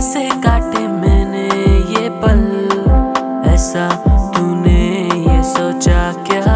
कैसे काटे मैंने ये पल, ऐसा तूने ये सोचा क्या?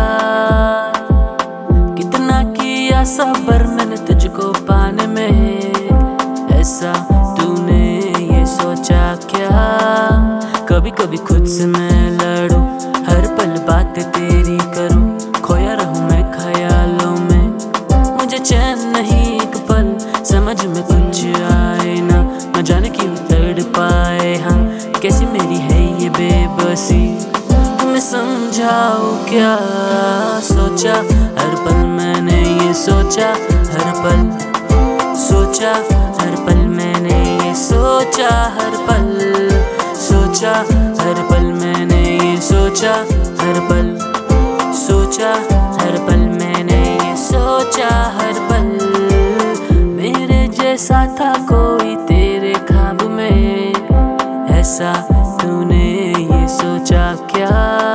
कितना किया सब्र मैंने तुझको पाने में, ऐसा तूने ये सोचा क्या? कभी कभी खुद से मैं लड़ूं, हर पल बात तेरी करूं, खोया रहूं मैं ख्यालों में, मुझे चैन नहीं एक पल, समझ में कुछ आए ना, न जाने क्यों तड़ पाए हम, कैसी मेरी है ये बेबसी, तुम्हें समझाओ क्या? सोचा हर पल मैंने ये सोचा, हर पल सोचा, हर पल मैंने ये सोचा, हर पल सोचा, हर पल मैंने ये सोचा, हर पल सोचा, हर पल मैंने ये सोचा, हर पल मेरे जैसा था कोई तेरे ख्वाब में, ऐसा तूने ये सोचा क्या?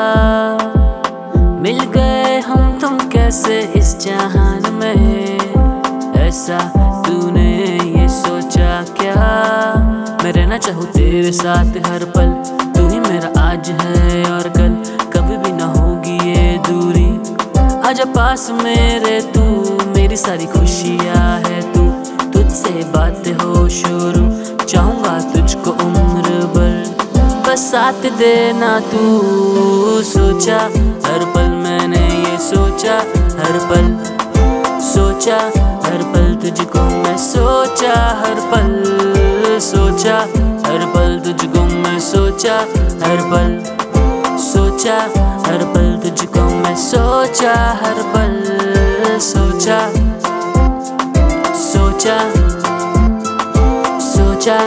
मिल गए हम तुम कैसे इस जहान में, ऐसा तूने ये सोचा क्या? मैं रहना चाहूँ तेरे साथ हर पल, तू ही मेरा आज है और कल, कभी भी ना होगी ये दूरी, आजा पास मेरे तू, मेरी सारी खुशियाँ है तू, तुझसे बातें हो शुरू, चाहूँगा तुझको उम्र भर, बस साथ देना तू। सोचा हर पल मैंने ये सोचा, हर पल सोचा, हर पल तुझको मैं सोचा, हर पल सोचा, हर पल तुझको मैं सोचा, हर पल सोचा, हर पल तुझको मैं सोचा, हर पल सोचा, सोचा, सोचा,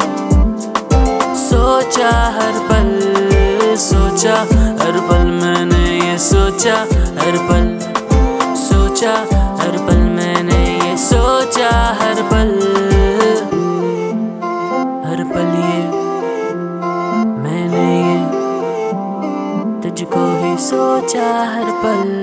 सोचा, हर पल सोचा, हर पल मैंने ये सोचा, हर पल सोचा, हर पल मैंने ये सोचा, हर पल ये मैंने ये तुझको ही सोचा, हर पल।